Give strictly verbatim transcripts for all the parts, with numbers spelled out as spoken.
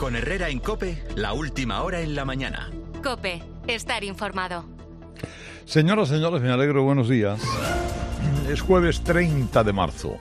Con Herrera en COPE, la última hora en la mañana. COPE, estar informado. Señoras, señores, me alegro, buenos días. Es jueves treinta de marzo.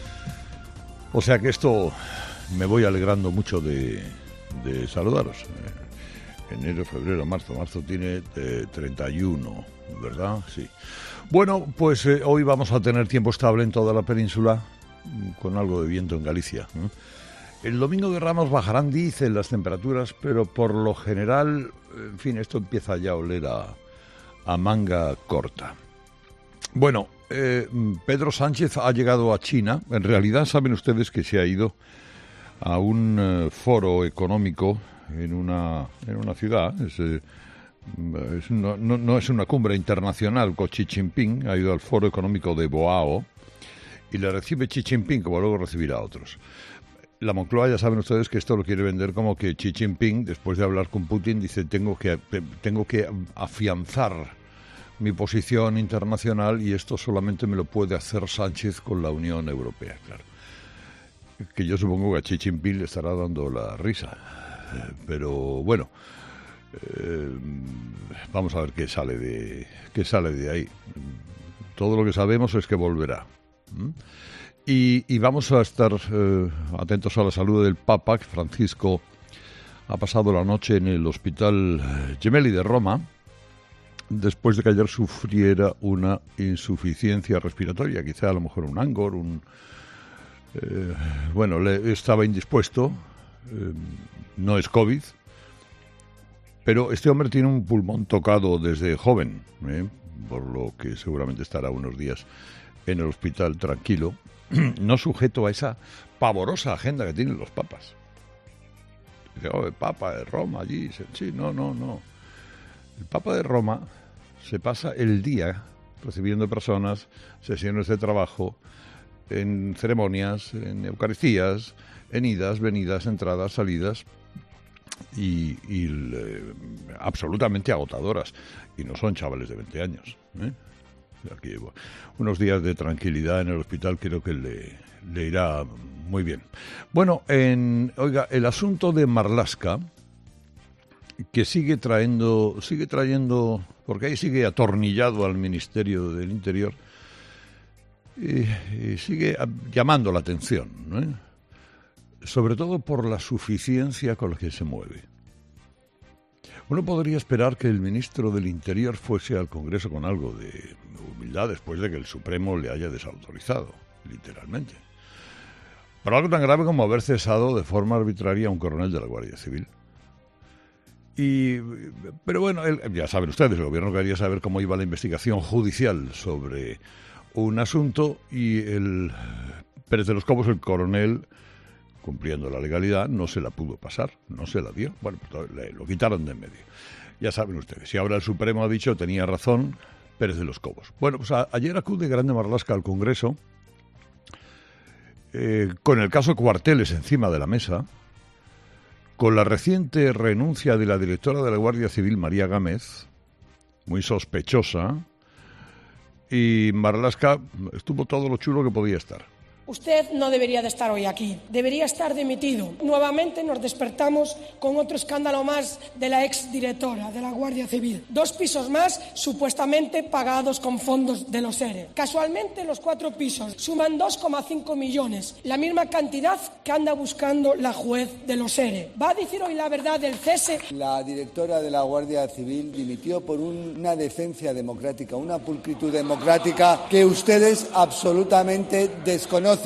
O sea que esto me voy alegrando mucho de, de saludaros. Enero, febrero, marzo. Marzo tiene eh, treinta y uno, ¿verdad? Sí. Bueno, pues eh, hoy vamos a tener tiempo estable en toda la península, con algo de viento en Galicia, ¿no? El domingo de Ramos bajarán, dicen, las temperaturas, pero por lo general, en fin, esto empieza ya a oler a, a manga corta. Bueno, eh, Pedro Sánchez ha llegado a China. En realidad, saben ustedes que se ha ido a un eh, foro económico en una, en una ciudad. Es, eh, es, no, no, no es una cumbre internacional con Xi Jinping. Ha ido al foro económico de Boao y le recibe Xi Jinping, como luego recibirá a otros. La Moncloa, ya saben ustedes que esto lo quiere vender como que Xi Jinping, después de hablar con Putin, dice tengo que, tengo que afianzar mi posición internacional y esto solamente me lo puede hacer Sánchez con la Unión Europea. Claro, que yo supongo que a Xi Jinping le estará dando la risa, pero bueno, eh, vamos a ver qué sale de qué sale de ahí. Todo lo que sabemos es que volverá. ¿Mm? Y, y vamos a estar eh, atentos a la salud del Papa, que Francisco ha pasado la noche en el Hospital Gemelli de Roma, después de que ayer sufriera una insuficiencia respiratoria, quizá a lo mejor un angor, un... Eh, bueno, le, estaba indispuesto, eh, no es COVID, pero este hombre tiene un pulmón tocado desde joven, eh, por lo que seguramente estará unos días en el hospital tranquilo, no sujeto a esa pavorosa agenda que tienen los papas. Dice, oh, el Papa de Roma allí. Sí, no, no, no. El Papa de Roma se pasa el día recibiendo personas, sesiones de trabajo, en ceremonias, en eucaristías, en idas, venidas, entradas, salidas, y, y eh, absolutamente agotadoras. Y no son chavales de veinte años, ¿eh? Aquí, unos días de tranquilidad en el hospital creo que le, le irá muy bien. Bueno, en, oiga, el asunto de Marlaska, que sigue trayendo, sigue trayendo, porque ahí sigue atornillado al Ministerio del Interior, y, y sigue llamando la atención, ¿no? Sobre todo por la suficiencia con la que se mueve. Uno podría esperar que el ministro del Interior fuese al Congreso con algo de humildad después de que el Supremo le haya desautorizado, literalmente. Por algo tan grave como haber cesado de forma arbitraria a un coronel de la Guardia Civil. Y, pero bueno, él, ya saben ustedes, el gobierno quería saber cómo iba la investigación judicial sobre un asunto y el Pérez de los Cobos, el coronel, cumpliendo la legalidad, no se la pudo pasar, no se la dio. Bueno, pues le, lo quitaron de en medio. Ya saben ustedes, y ahora el Supremo ha dicho, tenía razón Pérez de los Cobos. Bueno, pues a, ayer acude Grande Marlaska al Congreso, eh, con el caso Cuarteles encima de la mesa, con la reciente renuncia de la directora de la Guardia Civil, María Gámez, muy sospechosa, y Marlaska estuvo todo lo chulo que podía estar. Usted no debería de estar hoy aquí, debería estar dimitido. Nuevamente nos despertamos con otro escándalo más de la exdirectora de la Guardia Civil. Dos pisos más supuestamente pagados con fondos de los ERE. Casualmente los cuatro pisos suman dos coma cinco millones, la misma cantidad que anda buscando la juez de los ERE. ¿Va a decir hoy la verdad del cese? La directora de la Guardia Civil dimitió por una decencia democrática, una pulcritud democrática que ustedes absolutamente desconocen.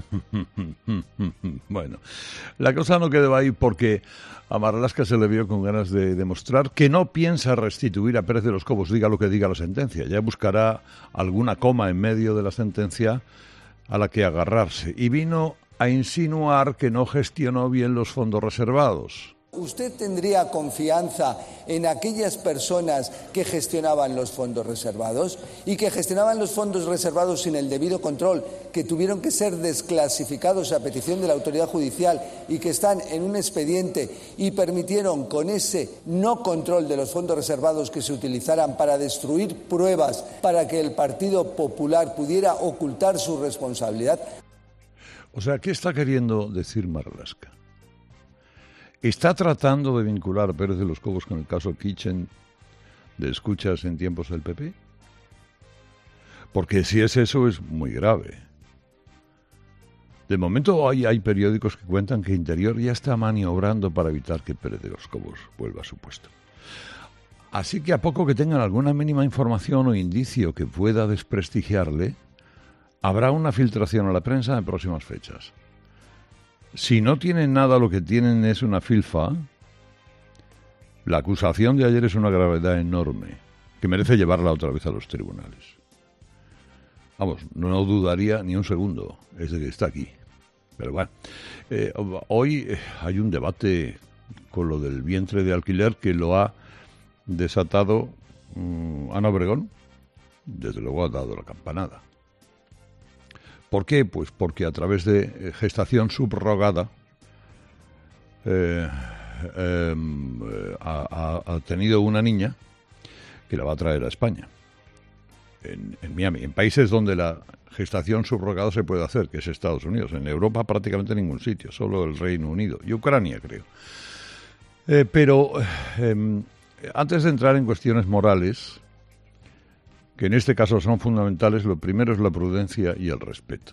Bueno, la cosa no quedó ahí porque a Marlaska se le vio con ganas de demostrar que no piensa restituir a Pérez de los Cobos, diga lo que diga la sentencia. Ya buscará alguna coma en medio de la sentencia a la que agarrarse. Y vino a insinuar que no gestionó bien los fondos reservados. ¿Usted tendría confianza en aquellas personas que gestionaban los fondos reservados y que gestionaban los fondos reservados sin el debido control, que tuvieron que ser desclasificados a petición de la autoridad judicial y que están en un expediente y permitieron con ese no control de los fondos reservados que se utilizaran para destruir pruebas para que el Partido Popular pudiera ocultar su responsabilidad? O sea, ¿qué está queriendo decir Marlaska? ¿Está tratando de vincular a Pérez de los Cobos con el caso Kitchen de escuchas en tiempos del P P? Porque si es eso, es muy grave. De momento hay, hay periódicos que cuentan que Interior ya está maniobrando para evitar que Pérez de los Cobos vuelva a su puesto. Así que a poco que tengan alguna mínima información o indicio que pueda desprestigiarle, habrá una filtración a la prensa en próximas fechas. Si no tienen nada, lo que tienen es una filfa. La acusación de ayer es una gravedad enorme, que merece llevarla otra vez a los tribunales. Vamos, no dudaría ni un segundo, es de que está aquí. Pero bueno, eh, hoy hay un debate con lo del vientre de alquiler que lo ha desatado um, Ana Obregón. Desde luego ha dado la campanada. ¿Por qué? Pues porque a través de gestación subrogada eh, eh, ha, ha tenido una niña que la va a traer a España. En, en Miami, en países donde la gestación subrogada se puede hacer, que es Estados Unidos. En Europa prácticamente en ningún sitio, solo el Reino Unido y Ucrania, creo. Eh, pero eh, antes de entrar en cuestiones morales, que en este caso son fundamentales, lo primero es la prudencia y el respeto.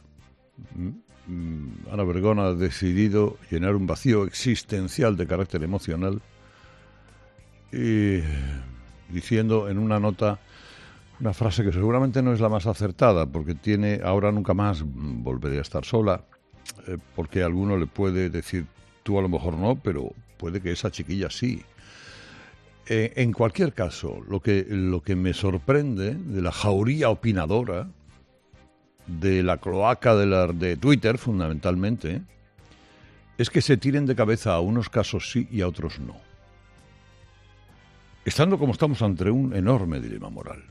Ana Obregón ha decidido llenar un vacío existencial de carácter emocional y diciendo en una nota una frase que seguramente no es la más acertada, porque tiene ahora nunca más volveré a estar sola, eh, porque a alguno le puede decir tú a lo mejor no, pero puede que esa chiquilla sí. Eh, en cualquier caso, lo que, lo que me sorprende de la jauría opinadora, de la cloaca de, la, de Twitter fundamentalmente, es que se tiren de cabeza a unos casos sí y a otros no. Estando como estamos ante un enorme dilema moral,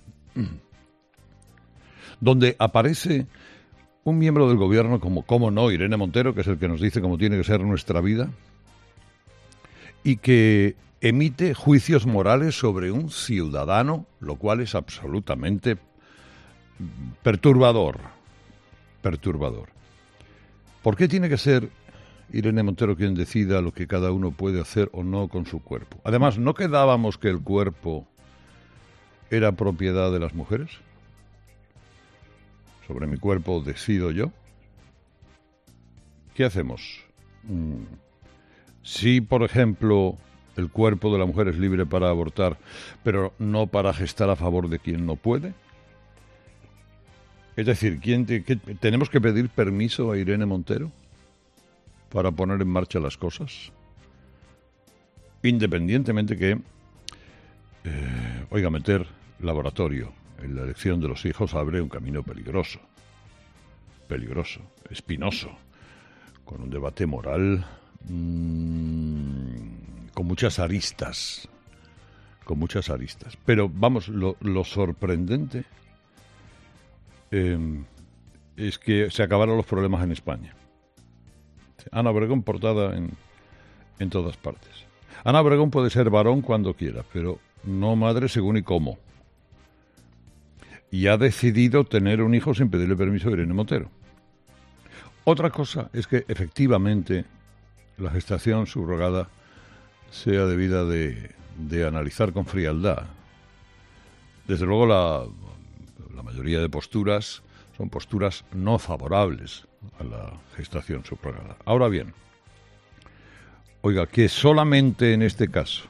donde aparece un miembro del gobierno como, cómo no, Irene Montero, que es el que nos dice cómo tiene que ser nuestra vida, y que emite juicios morales sobre un ciudadano, lo cual es absolutamente perturbador, perturbador. ¿Por qué tiene que ser Irene Montero quien decida lo que cada uno puede hacer o no con su cuerpo? Además, ¿no quedábamos que el cuerpo era propiedad de las mujeres? Sobre mi cuerpo decido yo. ¿Qué hacemos? Si, por ejemplo, el cuerpo de la mujer es libre para abortar, pero no para gestar a favor de quien no puede. Es decir, ¿quién te, qué, ¿tenemos que pedir permiso a Irene Montero para poner en marcha las cosas? Independientemente que, eh, oiga, meter laboratorio en la elección de los hijos abre un camino peligroso, peligroso, espinoso, con un debate moral mmm, con muchas aristas, con muchas aristas. Pero vamos, lo, lo sorprendente eh, es que se acabaron los problemas en España. Ana Obregón portada en, en todas partes. Ana Obregón puede ser varón cuando quiera, pero no madre según y cómo. Y ha decidido tener un hijo sin pedirle permiso a Irene Montero. Otra cosa es que efectivamente la gestación subrogada sea debida de, de analizar con frialdad. Desde luego la, la mayoría de posturas son posturas no favorables a la gestación subrogada. Ahora bien, oiga, que solamente en este caso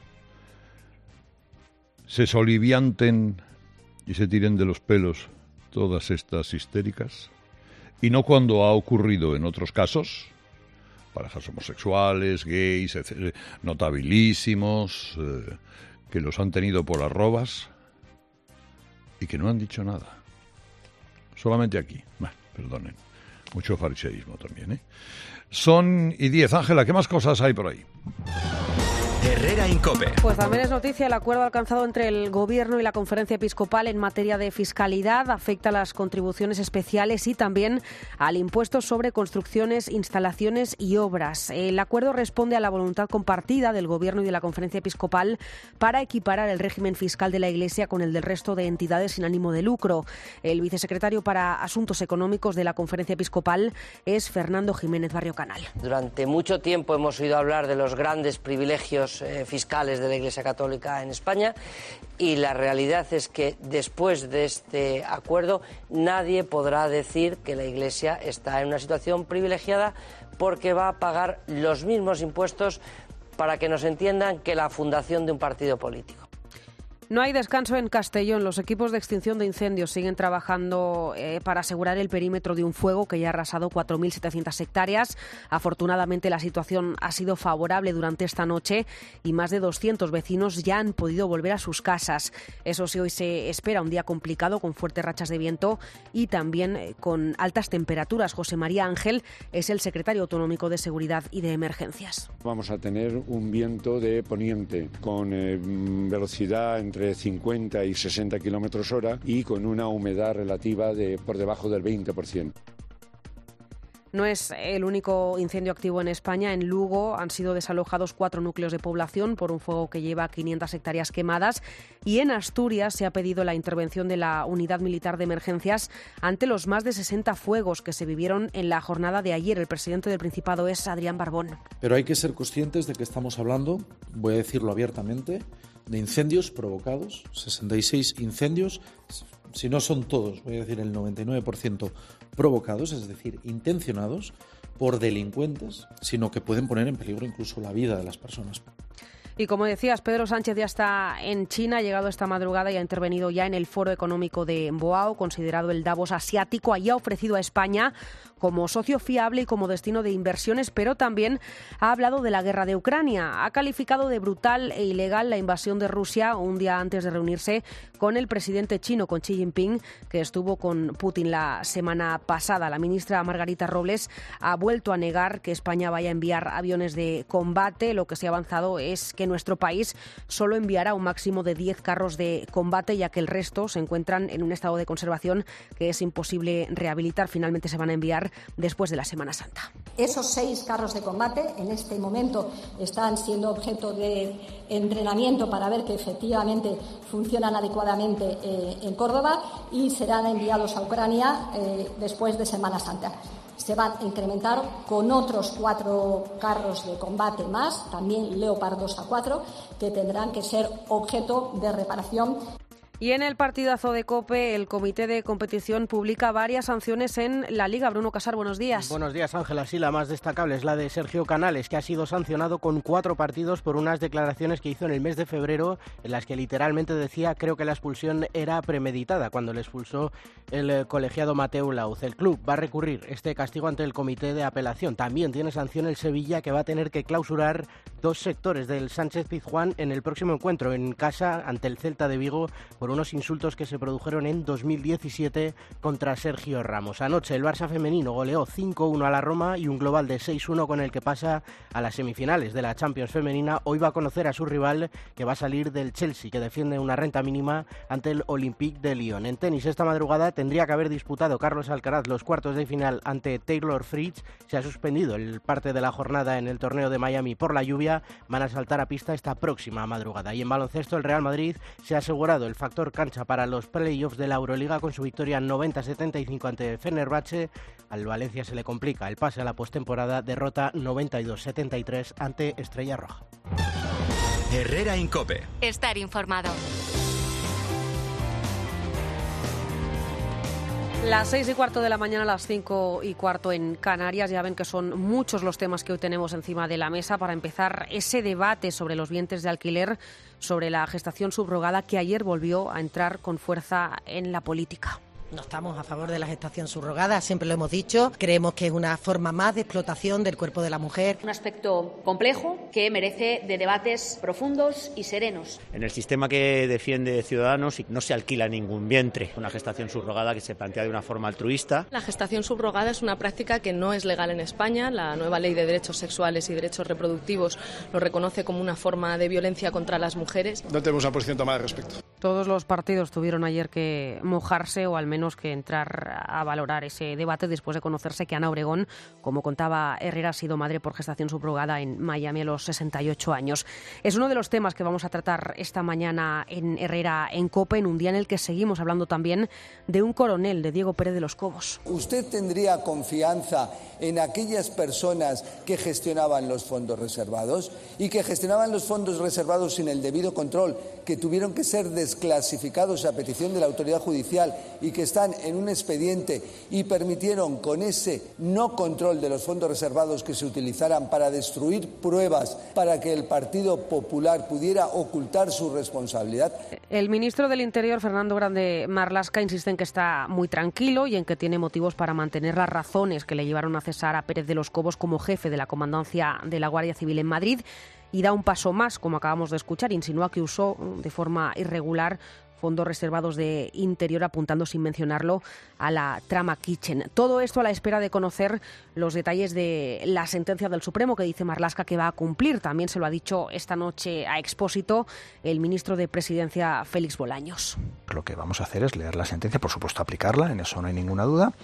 se solivianten y se tiren de los pelos todas estas histéricas, y no cuando ha ocurrido en otros casos, parejas homosexuales, gays, etcétera, notabilísimos, eh, que los han tenido por arrobas y que no han dicho nada. Solamente aquí. Bueno, perdonen. Mucho fariseísmo también, ¿eh? Son y diez. Ángela, ¿qué más cosas hay por ahí? Herrera Incope. Pues también es noticia el acuerdo alcanzado entre el Gobierno y la Conferencia Episcopal en materia de fiscalidad. Afecta a las contribuciones especiales y también al impuesto sobre construcciones, instalaciones y obras. El acuerdo responde a la voluntad compartida del Gobierno y de la Conferencia Episcopal para equiparar el régimen fiscal de la Iglesia con el del resto de entidades sin ánimo de lucro. El vicesecretario para Asuntos Económicos de la Conferencia Episcopal es Fernando Jiménez Barrio Canal. Durante mucho tiempo hemos oído hablar de los grandes privilegios eh, fiscales de la Iglesia Católica en España y la realidad es que después de este acuerdo nadie podrá decir que la Iglesia está en una situación privilegiada porque va a pagar los mismos impuestos, para que nos entiendan, que la fundación de un partido político. No hay descanso en Castellón. Los equipos de extinción de incendios siguen trabajando eh, para asegurar el perímetro de un fuego que ya ha arrasado cuatro mil setecientas hectáreas. Afortunadamente, la situación ha sido favorable durante esta noche y más de doscientos vecinos ya han podido volver a sus casas. Eso sí, hoy se espera un día complicado con fuertes rachas de viento y también eh, con altas temperaturas. José María Ángel es el secretario autonómico de Seguridad y de Emergencias. Vamos a tener un viento de poniente con eh, velocidad entre cincuenta y sesenta kilómetros hora y con una humedad relativa de por debajo del veinte por ciento. No es el único incendio activo en España. En Lugo han sido desalojados cuatro núcleos de población por un fuego que lleva quinientas hectáreas quemadas. Y en Asturias se ha pedido la intervención de la Unidad Militar de Emergencias ante los más de sesenta fuegos que se vivieron en la jornada de ayer. El presidente del Principado es Adrián Barbón. Pero hay que ser conscientes de que estamos hablando, voy a decirlo abiertamente, de incendios provocados, sesenta y seis incendios, si no son todos, voy a decir el noventa y nueve por ciento provocados, es decir, intencionados por delincuentes, sino que pueden poner en peligro incluso la vida de las personas. Y como decías, Pedro Sánchez ya está en China, ha llegado esta madrugada y ha intervenido ya en el Foro Económico de Boao, considerado el Davos asiático. Allí ha ofrecido a España como socio fiable y como destino de inversiones, pero también ha hablado de la guerra de Ucrania. Ha calificado de brutal e ilegal la invasión de Rusia un día antes de reunirse con el presidente chino, con Xi Jinping, que estuvo con Putin la semana pasada. La ministra Margarita Robles ha vuelto a negar que España vaya a enviar aviones de combate. Lo que se ha avanzado es que nuestro país solo enviará un máximo de diez carros de combate, ya que el resto se encuentran en un estado de conservación que es imposible rehabilitar. Finalmente se van a enviar después de la Semana Santa. Esos seis carros de combate en este momento están siendo objeto de entrenamiento para ver que efectivamente funcionan adecuadamente eh, en Córdoba y serán enviados a Ucrania eh, después de Semana Santa. Se van a incrementar con otros cuatro carros de combate más, también Leopard dos A cuatro, que tendrán que ser objeto de reparación. Y en el partidazo de COPE, el Comité de Competición publica varias sanciones en la Liga. Bruno Casar, buenos días. Buenos días, Ángela. Sí, la más destacable es la de Sergio Canales, que ha sido sancionado con cuatro partidos por unas declaraciones que hizo en el mes de febrero, en las que literalmente decía: creo que la expulsión era premeditada, cuando le expulsó el colegiado Mateu Lauz. El club va a recurrir este castigo ante el Comité de Apelación. También tiene sanción el Sevilla, que va a tener que clausurar dos sectores del Sánchez Pizjuán en el próximo encuentro en casa ante el Celta de Vigo por unos insultos que se produjeron en dos mil diecisiete contra Sergio Ramos. Anoche el Barça femenino goleó cinco uno a la Roma y un global de seis uno con el que pasa a las semifinales de la Champions femenina. Hoy va a conocer a su rival, que va a salir del Chelsea, que defiende una renta mínima ante el Olympique de Lyon. En tenis, esta madrugada tendría que haber disputado Carlos Alcaraz los cuartos de final ante Taylor Fritz. Se ha suspendido el parte de la jornada en el torneo de Miami por la lluvia. Van a saltar a pista esta próxima madrugada. Y en baloncesto, el Real Madrid se ha asegurado el factor cancha para los playoffs de la Euroliga con su victoria noventa a setenta y cinco ante Fenerbahce. Al Valencia se le complica el pase a la postemporada, derrota noventa y dos a setenta y tres ante Estrella Roja. Herrera Incope. Estar informado. Las seis y cuarto de la mañana, las cinco y cuarto en Canarias. Ya ven que son muchos los temas que hoy tenemos encima de la mesa para empezar ese debate sobre los vientres de alquiler, sobre la gestación subrogada, que ayer volvió a entrar con fuerza en la política. No estamos a favor de la gestación subrogada, siempre lo hemos dicho. Creemos que es una forma más de explotación del cuerpo de la mujer. Un aspecto complejo que merece de debates profundos y serenos. En el sistema que defiende Ciudadanos no se alquila ningún vientre. Una gestación subrogada que se plantea de una forma altruista. La gestación subrogada es una práctica que no es legal en España. La nueva Ley de Derechos Sexuales y Derechos Reproductivos lo reconoce como una forma de violencia contra las mujeres. No tenemos una posición tomada al respecto. Todos los partidos tuvieron ayer que mojarse o al menos que entrar a valorar ese debate después de conocerse que Ana Obregón, como contaba Herrera, ha sido madre por gestación subrogada en Miami a los sesenta y ocho años. Es uno de los temas que vamos a tratar esta mañana en Herrera en COPE, en un día en el que seguimos hablando también de un coronel, de Diego Pérez de los Cobos. ¿Usted tendría confianza en aquellas personas que gestionaban los fondos reservados y que gestionaban los fondos reservados sin el debido control, que tuvieron que ser desclasificados a petición de la autoridad judicial y que están en un expediente y permitieron con ese no control de los fondos reservados que se utilizaran para destruir pruebas para que el Partido Popular pudiera ocultar su responsabilidad? El ministro del Interior, Fernando Grande Marlaska, insiste en que está muy tranquilo y en que tiene motivos para mantener las razones que le llevaron a cesar a Pérez de los Cobos como jefe de la comandancia de la Guardia Civil en Madrid, y da un paso más, como acabamos de escuchar, insinúa que usó de forma irregular fondos reservados de Interior, apuntando sin mencionarlo a la trama Kitchen. Todo esto a la espera de conocer los detalles de la sentencia del Supremo, que dice Marlaska que va a cumplir. También se lo ha dicho esta noche a Expósito el ministro de Presidencia, Félix Bolaños. Lo que vamos a hacer es leer la sentencia, por supuesto aplicarla, en eso no hay ninguna duda,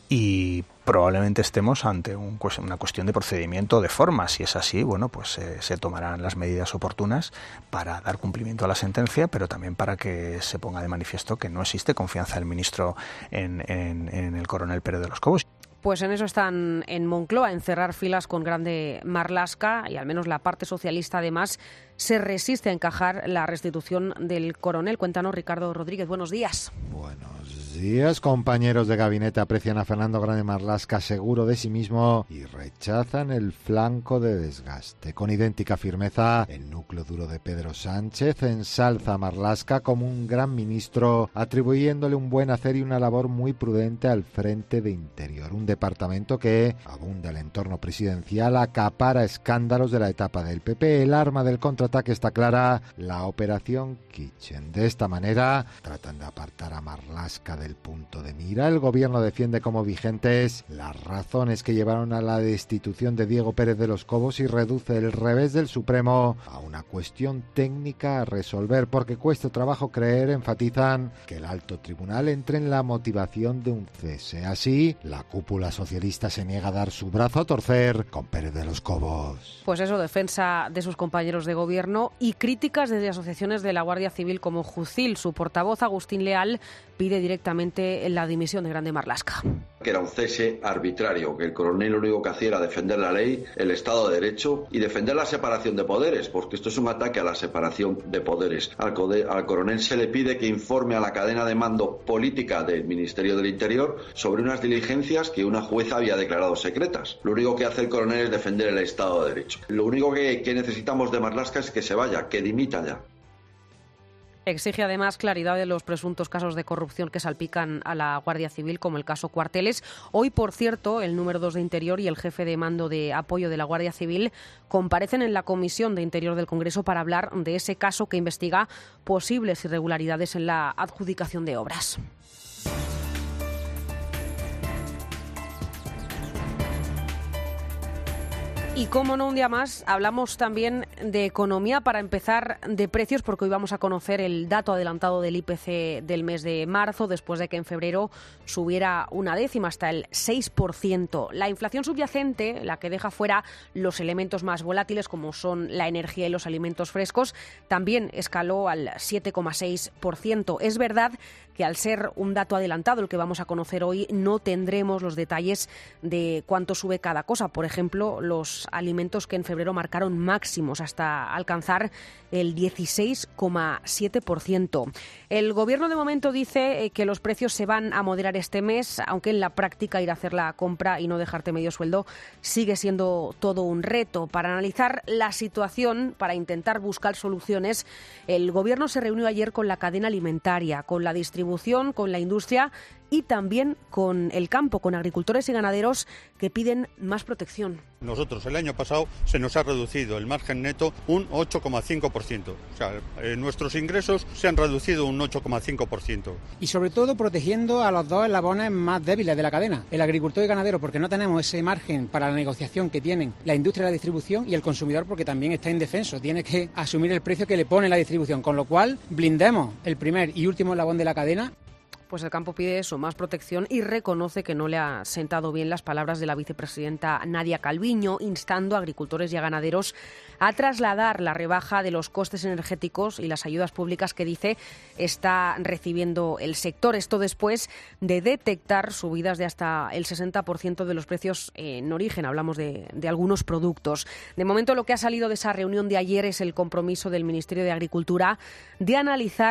y probablemente estemos ante un, una cuestión de procedimiento de forma. Si es así, bueno, pues eh, se tomarán las medidas oportunas para dar cumplimiento a la sentencia, pero también para que se ponga de manifiesto que no existe confianza del ministro en, en, en el coronel Pérez de los Cobos. Pues en eso están en Moncloa, en cerrar filas con Grande Marlaska, y al menos la parte socialista además se resiste a encajar la restitución del coronel. Cuéntanos, Ricardo Rodríguez, buenos días. Buenos días, compañeros de gabinete. Aprecian a Fernando Grande Marlaska seguro de sí mismo y rechazan el flanco de desgaste. Con idéntica firmeza, el núcleo duro de Pedro Sánchez ensalza a Marlaska como un gran ministro, atribuyéndole un buen hacer y una labor muy prudente al frente de Interior, un departamento que abunda el entorno presidencial, acapara escándalos de la etapa del P P. El arma del contraataque está clara, la operación Kitchen. De esta manera tratan de apartar a Marlaska del punto de mira. El gobierno defiende como vigentes las razones que llevaron a la destitución de Diego Pérez de los Cobos y reduce el revés del Supremo a una cuestión técnica a resolver, porque cuesta trabajo creer, enfatizan, que el alto tribunal entre en la motivación de un cese. Así, la cúpula socialista se niega a dar su brazo a torcer con Pérez de los Cobos. Pues eso, defensa de sus compañeros de gobierno y críticas desde asociaciones de la Guardia Civil como Jucil. Su portavoz, Agustín Leal, pide directamente la dimisión de Grande Marlaska. Que era un cese arbitrario, que el coronel lo único que hacía era defender la ley, el Estado de Derecho y defender la separación de poderes, porque esto es un ataque a la separación de poderes. Al, code, al coronel se le pide que informe a la cadena de mando política del Ministerio del Interior sobre unas diligencias que una jueza había declarado secretas. Lo único que hace el coronel es defender el Estado de Derecho. Lo único que, que necesitamos de Marlaska es que se vaya, que dimita ya. Exige además claridad de los presuntos casos de corrupción que salpican a la Guardia Civil, como el caso Cuarteles. Hoy, por cierto, el número dos de Interior y el jefe de mando de apoyo de la Guardia Civil comparecen en la Comisión de Interior del Congreso para hablar de ese caso que investiga posibles irregularidades en la adjudicación de obras. Y como no, un día más hablamos también de economía, para empezar de precios, porque hoy vamos a conocer el dato adelantado del I P C del mes de marzo, después de que en febrero subiera una décima hasta el seis por ciento. La inflación subyacente, la que deja fuera los elementos más volátiles como son la energía y los alimentos frescos, también escaló al siete coma seis por ciento. Es verdad que al ser un dato adelantado el que vamos a conocer hoy, no tendremos los detalles de cuánto sube cada cosa. Por ejemplo, los alimentos que en febrero marcaron máximos hasta alcanzar el dieciséis coma siete por ciento. El Gobierno de momento dice que los precios se van a moderar este mes, aunque en la práctica ir a hacer la compra y no dejarte medio sueldo sigue siendo todo un reto. Para analizar la situación, para intentar buscar soluciones, el Gobierno se reunió ayer con la cadena alimentaria, con la distribución, con la industria y también con el campo, con agricultores y ganaderos que piden más protección. Nosotros el año pasado se nos ha reducido el margen neto un ocho coma cinco por ciento. O sea, eh, nuestros ingresos se han reducido un ocho coma cinco por ciento. Y sobre todo protegiendo a los dos eslabones más débiles de la cadena, el agricultor y ganadero, porque no tenemos ese margen para la negociación que tienen la industria de la distribución, y el consumidor porque también está indefenso, tiene que asumir el precio que le pone la distribución, con lo cual blindemos el primer y último eslabón de la cadena. Pues el campo pide eso, más protección, y reconoce que no le ha sentado bien las palabras de la vicepresidenta Nadia Calviño, instando a agricultores y a ganaderos a trasladar la rebaja de los costes energéticos y las ayudas públicas que dice está recibiendo el sector. Esto después de detectar subidas de hasta el sesenta por ciento de los precios en origen. Hablamos de, de algunos productos. De momento, lo que ha salido de esa reunión de ayer es el compromiso del Ministerio de Agricultura de analizar